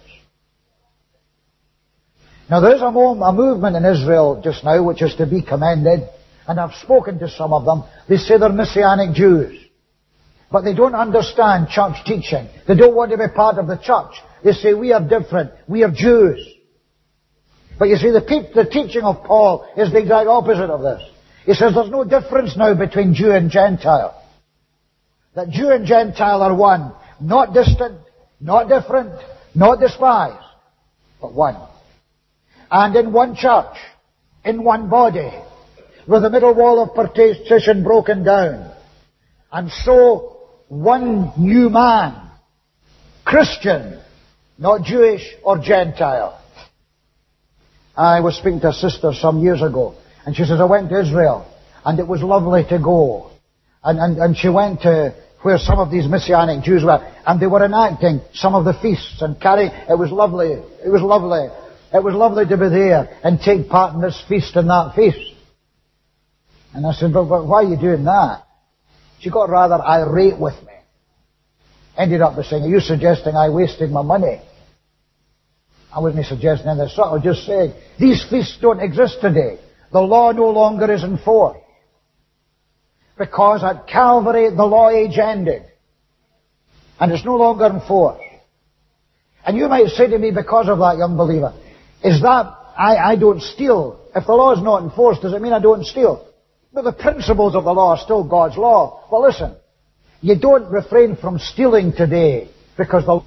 Now there is a movement in Israel just now which is to be commended, and I've spoken to some of them. They say they're Messianic Jews. But they don't understand church teaching. They don't want to be part of the church. They say we are different. We are Jews. But you see, the teaching of Paul is the exact opposite of this. He says there's no difference now between Jew and Gentile. That Jew and Gentile are one. Not distant, not different, not despised, but one. And in one church, in one body, with the middle wall of partition broken down. And so, one new man, Christian, not Jewish or Gentile. I was speaking to a sister some years ago, and she says, I went to Israel, and it was lovely to go. And she went to where some of these Messianic Jews were, and they were enacting some of the feasts and carrying, it was lovely. It was lovely. It was lovely to be there and take part in this feast and that feast. And I said, but why are you doing that? She got rather irate with me. Ended up by saying, are you suggesting I wasted my money? I wasn't suggesting anything. I was just saying, these feasts don't exist today. The law no longer is in force. Because at Calvary, the law age ended. And it's no longer in force. And you might say to me, because of that, young believer, is that I don't steal? If the law is not enforced, does it mean I don't steal? But the principles of the law are still God's law. Well, listen, you don't refrain from stealing today because the...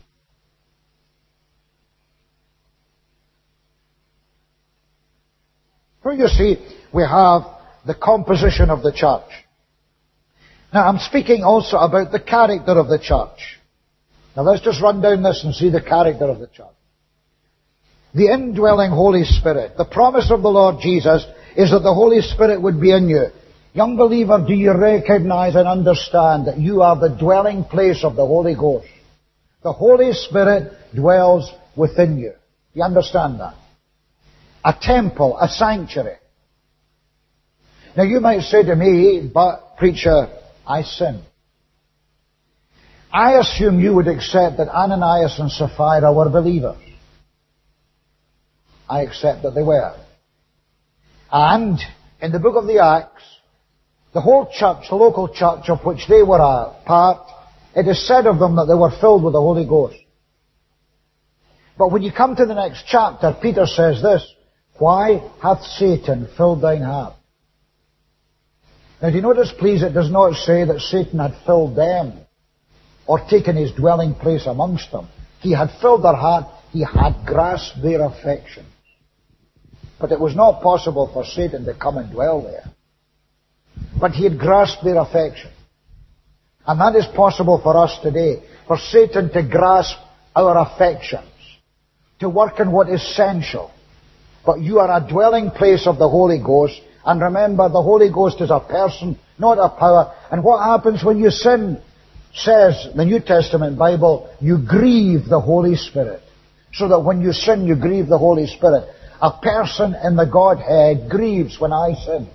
Here you see, we have the composition of the church. Now, I'm speaking also about the character of the church. Now, let's just run down this and see the character of the church. The indwelling Holy Spirit. The promise of the Lord Jesus is that the Holy Spirit would be in you. Young believer, do you recognize and understand that you are the dwelling place of the Holy Ghost? The Holy Spirit dwells within you. Do you understand that? A temple, a sanctuary. Now you might say to me, but preacher, I sin. I assume you would accept that Ananias and Sapphira were believers. I accept that they were. And in the book of the Acts, the whole church, the local church of which they were a part, it is said of them that they were filled with the Holy Ghost. But when you come to the next chapter, Peter says this, why hath Satan filled thine heart? Now do you notice, please, it does not say that Satan had filled them or taken his dwelling place amongst them. He had filled their heart. He had grasped their affections. But it was not possible for Satan to come and dwell there. But he had grasped their affection. And that is possible for us today. For Satan to grasp our affections. To work in what is essential. But you are a dwelling place of the Holy Ghost. And remember, the Holy Ghost is a person, not a power. And what happens when you sin? Says the New Testament Bible, you grieve the Holy Spirit. So that when you sin, you grieve the Holy Spirit. A person in the Godhead grieves when I sin.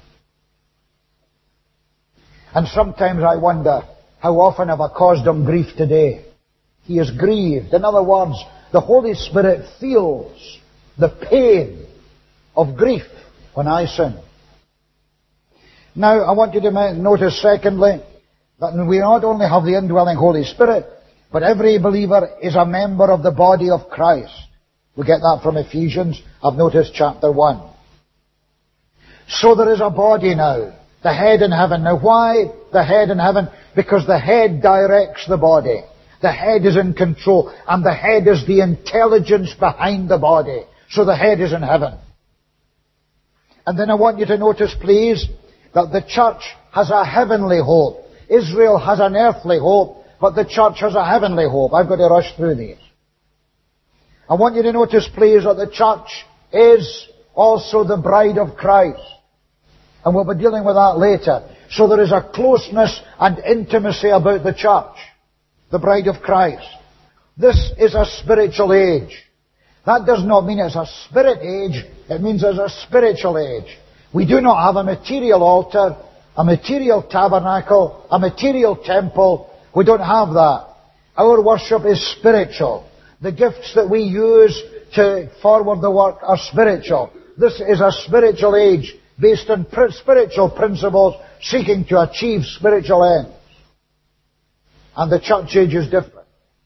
And sometimes I wonder, how often have I caused him grief today? He is grieved. In other words, the Holy Spirit feels the pain of grief when I sin. Now, I want you to notice, secondly, that we not only have the indwelling Holy Spirit, but every believer is a member of the body of Christ. We get that from Ephesians. I've noticed chapter 1. So there is a body now. The head in heaven. Now why the head in heaven? Because the head directs the body. The head is in control. And the head is the intelligence behind the body. So the head is in heaven. And then I want you to notice, please, that the church has a heavenly hope. Israel has an earthly hope, but the church has a heavenly hope. I've got to rush through these. I want you to notice, please, that the church is also the bride of Christ. And we'll be dealing with that later. So there is a closeness and intimacy about the church, the bride of Christ. This is a spiritual age. That does not mean it's a spirit age. It means it's a spiritual age. We do not have a material altar, a material tabernacle, a material temple. We don't have that. Our worship is spiritual. The gifts that we use to forward the work are spiritual. This is a spiritual age based on spiritual principles seeking to achieve spiritual ends. And the church age is different.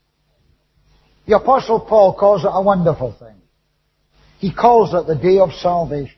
The Apostle Paul calls it a wonderful thing. He calls it the day of salvation.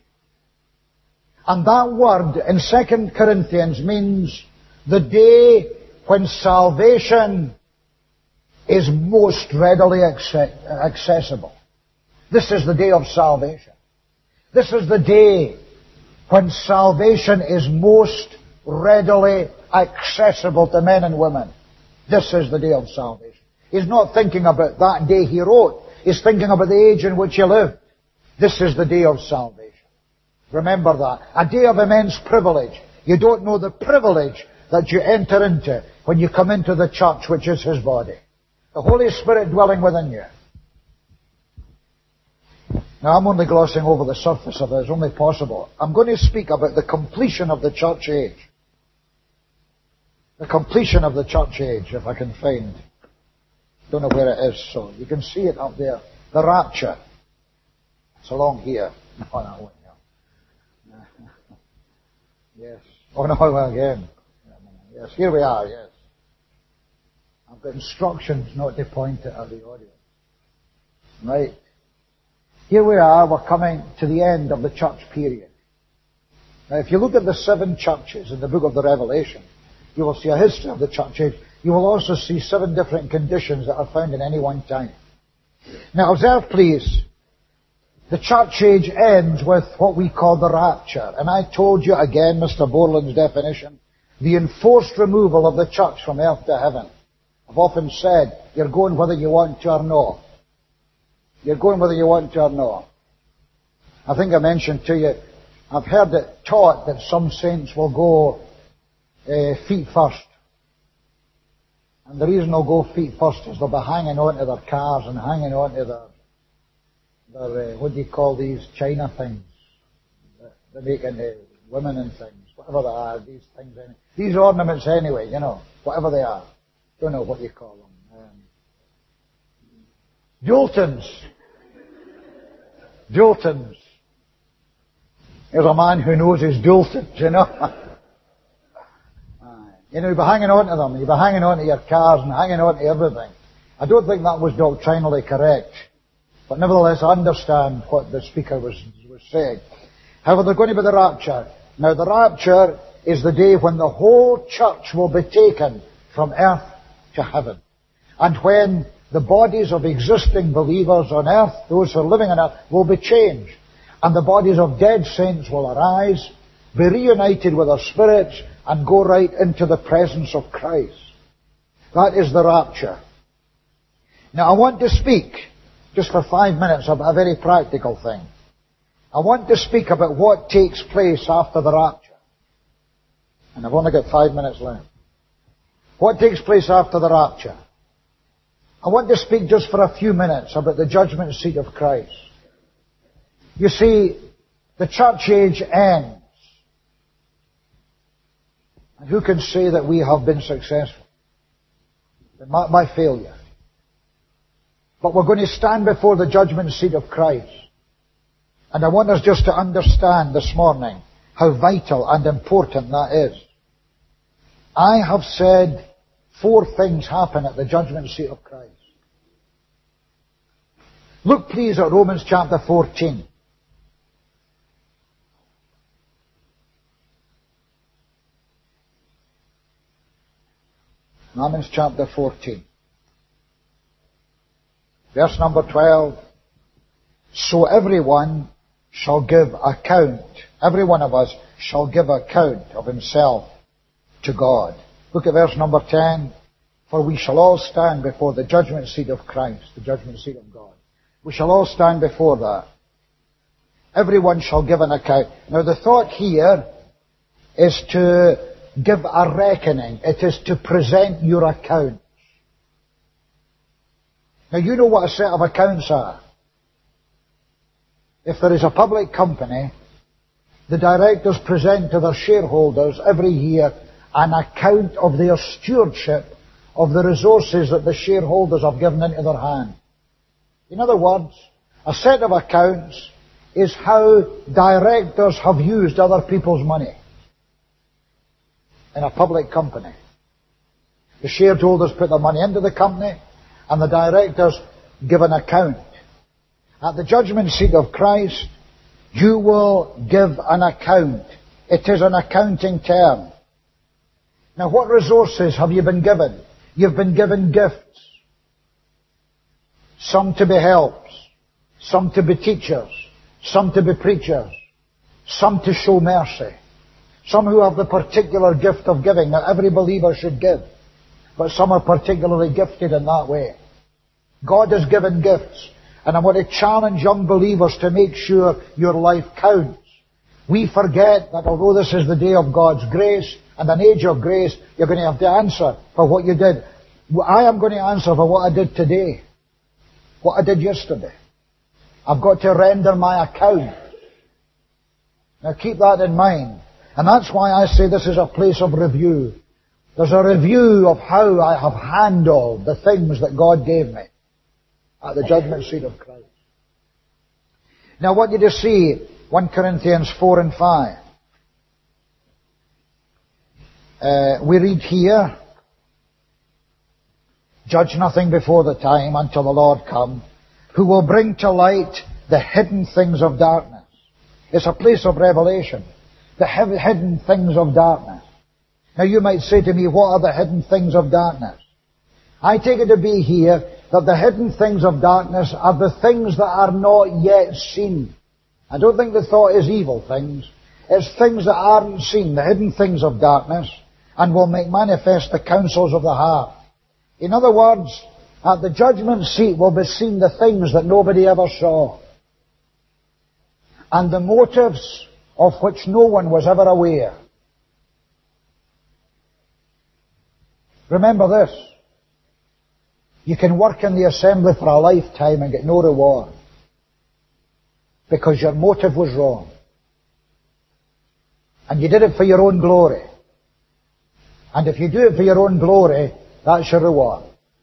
And that word in 2 Corinthians means the day when salvation is most readily accessible. This is the day of salvation. This is the day when salvation is most readily accessible to men and women. This is the day of salvation. He's not thinking about that day he wrote. He's thinking about the age in which he lived. This is the day of salvation. Remember that. A day of immense privilege. You don't know the privilege that you enter into when you come into the church, which is His body. The Holy Spirit dwelling within you. Now, I'm only glossing over the surface of it as only possible. I'm going to speak about the completion of the church age. The completion of the church age, if I can find. Don't know where it is, so you can see it up there. The rapture. It's along here. No, no, no. Yes. Oh, no, again. Yes, here we are, yes. I've got instructions not to point it at the audience. Right. Here we are, we're coming to the end of the church period. Now, if you look at the 7 churches in the book of the Revelation, you will see a history of the church age. You will also see 7 different conditions that are found in any one time. Now, observe, please, the church age ends with what we call the rapture. And I told you again, Mr. Borland's definition, the enforced removal of the church from earth to heaven. I've often said, you're going whether you want to or not. You're going whether you want to or not. I think I mentioned to you, I've heard it taught that some saints will go feet first. And the reason they'll go feet first is they'll be hanging on to their cars and hanging on to their what do you call these China things? They're making women and things, whatever they are, these things, these ornaments anyway, you know, whatever they are. don't know what you call them. Jultons. Jultons. There's a man who knows his Jultons, you know. You know, you'll be hanging on to them. You'll be hanging on to your cars and hanging on to everything. I don't think that was doctrinally correct. But nevertheless, I understand what the speaker was saying. However, there's going to be the rapture. Now, the rapture is the day when the whole church will be taken from earth to heaven. And when the bodies of existing believers on earth, those who are living on earth, will be changed. And the bodies of dead saints will arise, be reunited with their spirits, and go right into the presence of Christ. That is the rapture. Now, I want to speak, just for 5 minutes, about a very practical thing. I want to speak about what takes place after the rapture. And I've only got 5 minutes left. What takes place after the rapture? I want to speak just for a few minutes about the judgment seat of Christ. You see, the church age ends. And who can say that we have been successful? Not by failure. But we're going to stand before the judgment seat of Christ. And I want us just to understand this morning how vital and important that is. I have said 4 things happen at the judgment seat of Christ. Look please at Romans chapter 14. Romans chapter 14. Verse number 12. So everyone shall give account. Every one of us shall give account of himself to God. Look at verse number 10. For we shall all stand before the judgment seat of Christ, the judgment seat of God. We shall all stand before that. Everyone shall give an account. Now the thought here is to give a reckoning. It is to present your accounts. Now you know what a set of accounts are. If there is a public company, the directors present to their shareholders every year an account of their stewardship of the resources that the shareholders have given into their hand. In other words, a set of accounts is how directors have used other people's money in a public company. The shareholders put their money into the company and the directors give an account. At the judgment seat of Christ, you will give an account. It is an accounting term. Now what resources have you been given? You've been given gifts. Some to be helps. Some to be teachers. Some to be preachers. Some to show mercy. Some who have the particular gift of giving. Now every believer should give. But some are particularly gifted in that way. God has given gifts. And I want to challenge young believers to make sure your life counts. We forget that although this is the day of God's grace and an age of grace, you're going to have to answer for what you did. I am going to answer for what I did today. What I did yesterday. I've got to render my account. Now keep that in mind. And that's why I say this is a place of review. There's a review of how I have handled the things that God gave me at the judgment seat of Christ. Now I want you to see 1 Corinthians 4 and 5. We read here, judge nothing before the time until the Lord come, who will bring to light the hidden things of darkness. It's a place of revelation. The hidden things of darkness. Now you might say to me, what are the hidden things of darkness? I take it to be here that the hidden things of darkness are the things that are not yet seen. I don't think the thought is evil things. It's things that aren't seen, the hidden things of darkness, and will make manifest the counsels of the heart. In other words, at the judgment seat will be seen the things that nobody ever saw. And the motives of which no one was ever aware. Remember this. You can work in the assembly for a lifetime and get no reward. Because your motive was wrong. And you did it for your own glory. And if you do it for your own glory, That's your reward.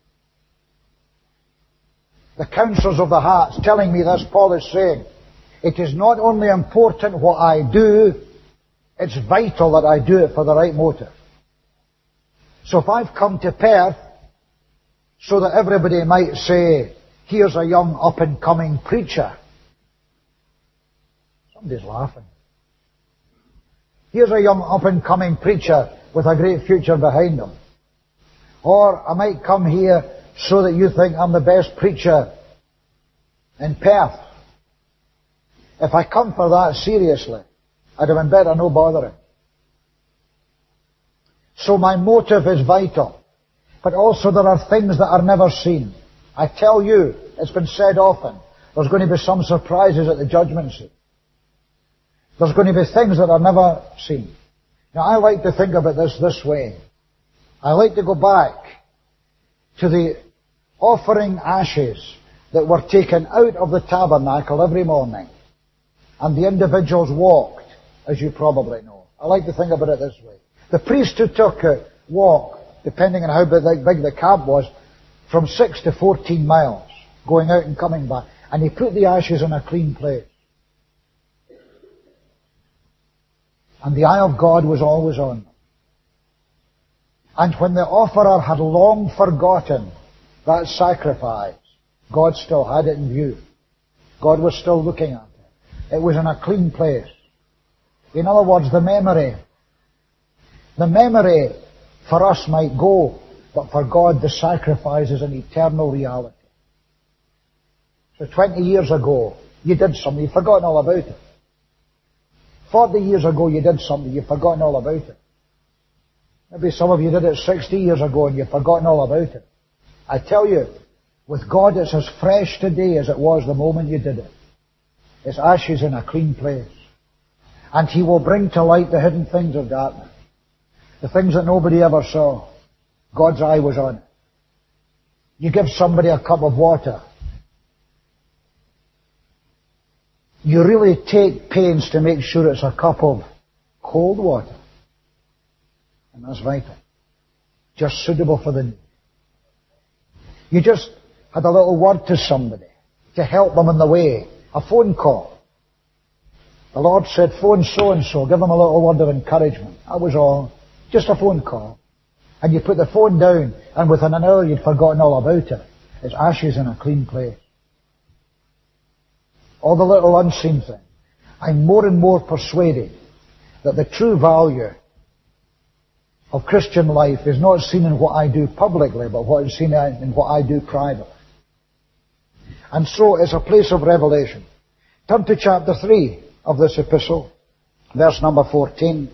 The counsellors of the heart's telling me this. Paul is saying, it is not only important what I do, it's vital that I do it for the right motive. So if I've come to Perth so that everybody might say, here's a young up-and-coming preacher. Somebody's laughing. Here's a young up-and-coming preacher with a great future behind him. Or I might come here so that you think I'm the best preacher in Perth. If I come for that seriously, I'd have been better no bothering. So my motive is vital. But also there are things that are never seen. I tell you, it's been said often, there's going to be some surprises at the judgment seat. There's going to be things that are never seen. Now I like to think about this way. I like to go back to the offering ashes that were taken out of the tabernacle every morning. And the individuals walked, as you probably know. I like to think about it this way. The priest who took a walk, depending on how big the camp was, from 6 to 14 miles, going out and coming back. And he put the ashes in a clean place. And the eye of God was always on them. And when the offerer had long forgotten that sacrifice, God still had it in view. God was still looking at it. It was in a clean place. In other words, the memory for us might go, but for God the sacrifice is an eternal reality. So 20 years ago, you did something, you've forgotten all about it. 40 years ago, you did something, you've forgotten all about it. Maybe some of you did it 60 years ago and you've forgotten all about it. I tell you, with God it's as fresh today as it was the moment you did it. It's ashes in a clean place. And He will bring to light the hidden things of darkness. The things that nobody ever saw. God's eye was on it. You give somebody a cup of water. You really take pains to make sure it's a cup of cold water. And that's vital. Just suitable for the need. You just had a little word to somebody to help them in the way. A phone call. The Lord said, phone so-and-so, give them a little word of encouragement. That was all. Just a phone call. And you put the phone down, and within an hour you'd forgotten all about it. It's ashes in a clean place. All the little unseen things. I'm more and more persuaded that the true value of Christian life is not seen in what I do publicly, but what is seen in what I do privately. And so it's a place of revelation. Turn to chapter 3 of this epistle, verse number 14.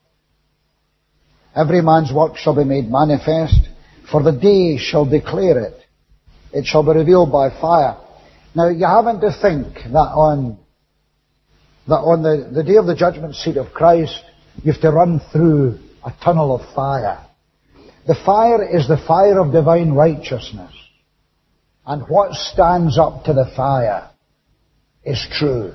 Every man's work shall be made manifest, for the day shall declare it. It shall be revealed by fire. Now, you haven't to think that on the day of the judgment seat of Christ, you have to run through a tunnel of fire. The fire is the fire of divine righteousness. And what stands up to the fire is true.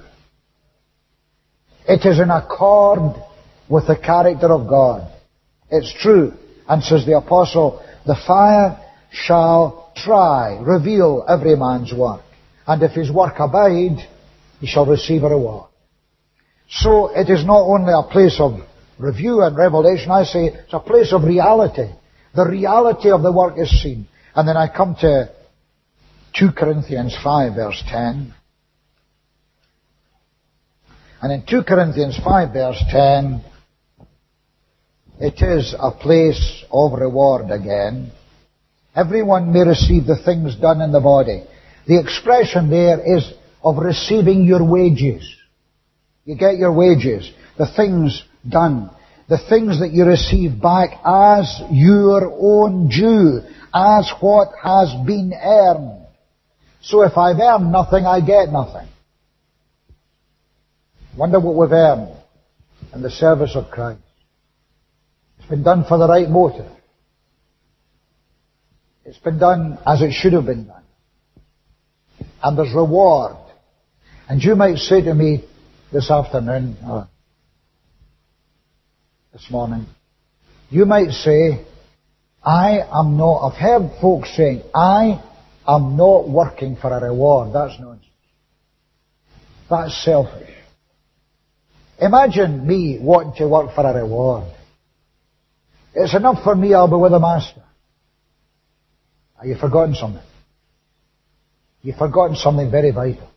It is in accord with the character of God. It's true. And says the apostle, the fire shall try, reveal every man's work. And if his work abide, he shall receive a reward. So it is not only a place of review and revelation, I say it's a place of reality. The reality of the work is seen. And then I come to 2 Corinthians 5 verse 10. And in 2 Corinthians 5 verse 10, it is a place of reward again. Everyone may receive the things done in the body. The expression there is of receiving your wages. You get your wages. The things done. The things that you receive back as your own due. As what has been earned. So if I've earned nothing, I get nothing. Wonder what we've earned in the service of Christ. It's been done for the right motive. It's been done as it should have been done. And there's reward. And you might say to me this afternoon, or this morning, you might say, I've heard folks saying, I am not working for a reward. That's nonsense. That's selfish. Imagine me wanting to work for a reward. It's enough for me, I'll be with the Master. Have you forgotten something? You've forgotten something very vital.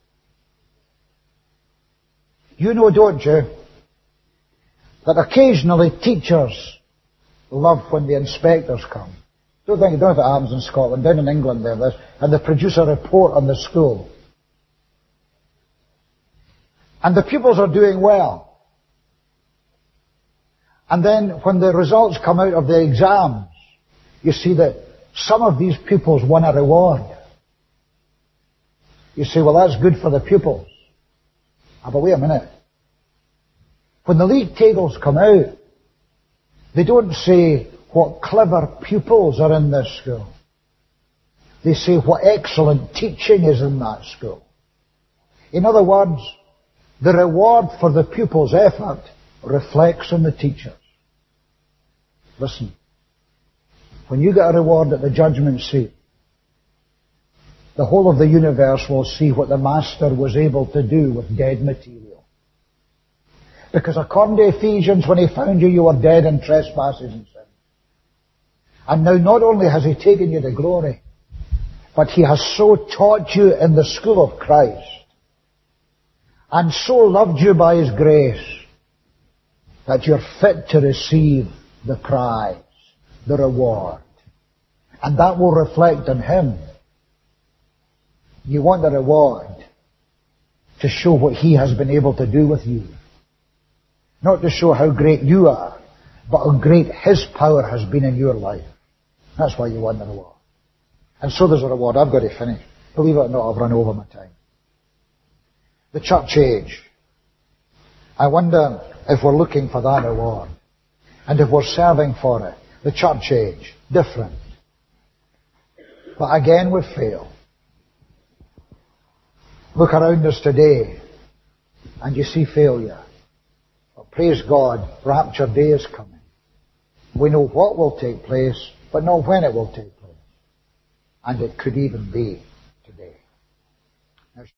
You know, don't you, that occasionally teachers love when the inspectors come. Don't know if it happens in Scotland. Down in England they have this, and they produce a report on the school. And the pupils are doing well. And then when the results come out of the exams, you see that some of these pupils won a reward. You say, well, that's good for the pupils. But wait a minute. When the league tables come out, they don't say what clever pupils are in this school. They say what excellent teaching is in that school. In other words, the reward for the pupil's effort reflects on the teachers. Listen, when you get a reward at the judgment seat, the whole of the universe will see what the Master was able to do with dead material. Because according to Ephesians, when He found you, you were dead in trespasses and sin. And now not only has He taken you to glory, but He has so taught you in the school of Christ, and so loved you by His grace, that you're fit to receive the prize, the reward. And that will reflect on Him. You want the reward to show what He has been able to do with you. Not to show how great you are, but how great His power has been in your life. That's why you want the reward. And so there's a reward. I've got to finish. Believe it or not, I've run over my time. The church age. I wonder if we're looking for that reward. And if we're serving for it. The church age. Different. But again we fail. Look around us today and you see failure. But praise God, rapture day is coming. We know what will take place, but not when it will take place. And it could even be